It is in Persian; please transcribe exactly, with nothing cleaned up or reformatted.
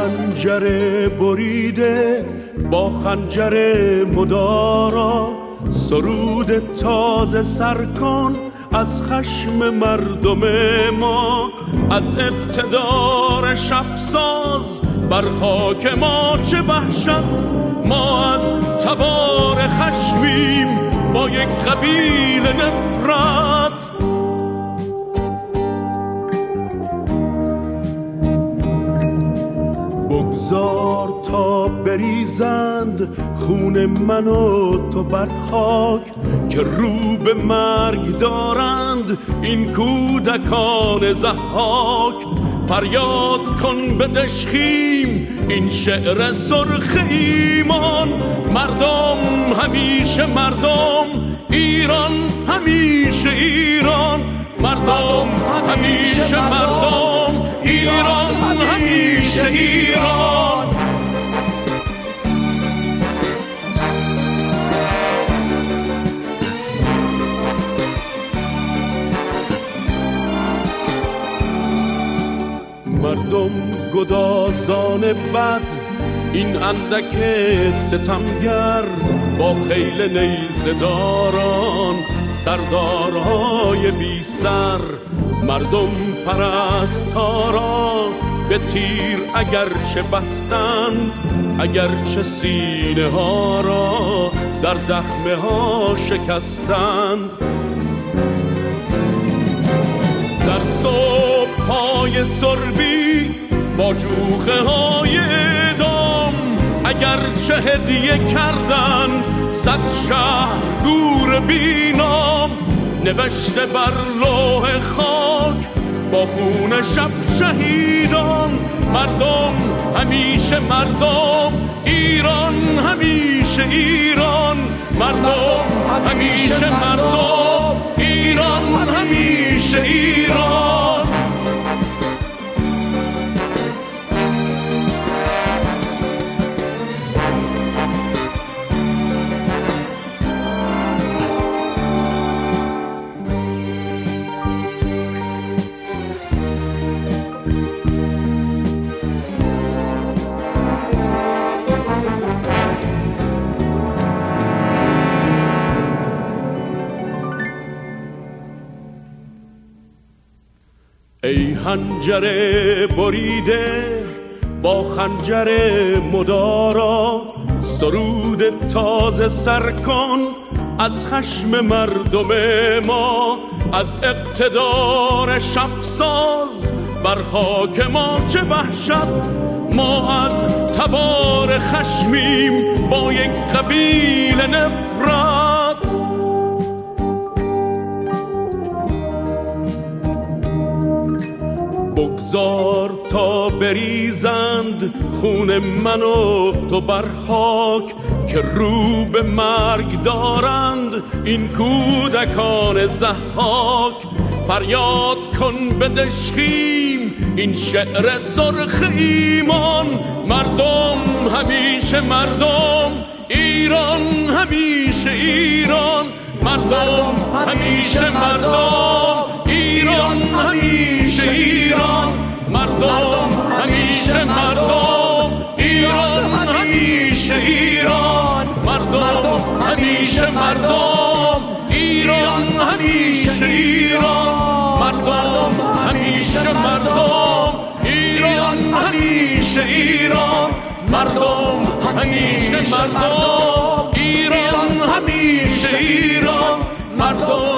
حنجره بریده با خنجر مدارا، سرود تازه سر کن از خشم مردم ما. از اقتدار شب ساز بر خاک ما چه وحشت، ما از تبار خشمیم با یک قبیل نفرت. بگذار تا بریزند خون من و تو بر خاک، که رو به مرگ دارند این کودکان ضحاک. فریاد کن به دشخیم این شعر سرخ ایمان، مردم همیشه مردم، ایران همیشه ایران. مردم همیشه مردم، ایران همیشه ایران. مردم گدازان بد، این اندک ستمگر، با خیل نیزداران سردارهای بی سر. مردم پرستارا به تیر اگرچه بستند، اگرچه سینه ها را در دخمه ها شکستند. در صبح های سربی با جوخه های اعدام، اگرچه هدیه کردن صد شهر گور بینام. نوشته بر لوح خاک با خون شب شهیدان، مردم همیشه مردم، ایران همیشه ایران. مردم همیشه مردم، ایران همیشه ایران. ای حنجره بریده با خنجر مدارا، سرود تازه سر کن از خشم مردم ما. از اقتدار شب ساز بر خاک ما چه وحشت، ما از تبار خشمیم با یک قبیل نفرت. بگذار تا بریزند خون من و تو بر خاک، که رو به مرگ دارند این کودکان ضحاک. فریاد کن به دشخیم این شعر سرخ ایمان، مردم همیشه مردم، ایران همیشه ایران. مردم همیشه مردم، ایران همیشه ایران. مردم همیشه مردم، ایران همیشه ایران. مردم همیشه مردم، ایران همیشه ایران. مردم همیشه مردم، ایران همیشه ایران. مردم همیشه مردم، ایران همیشه ایران. مردم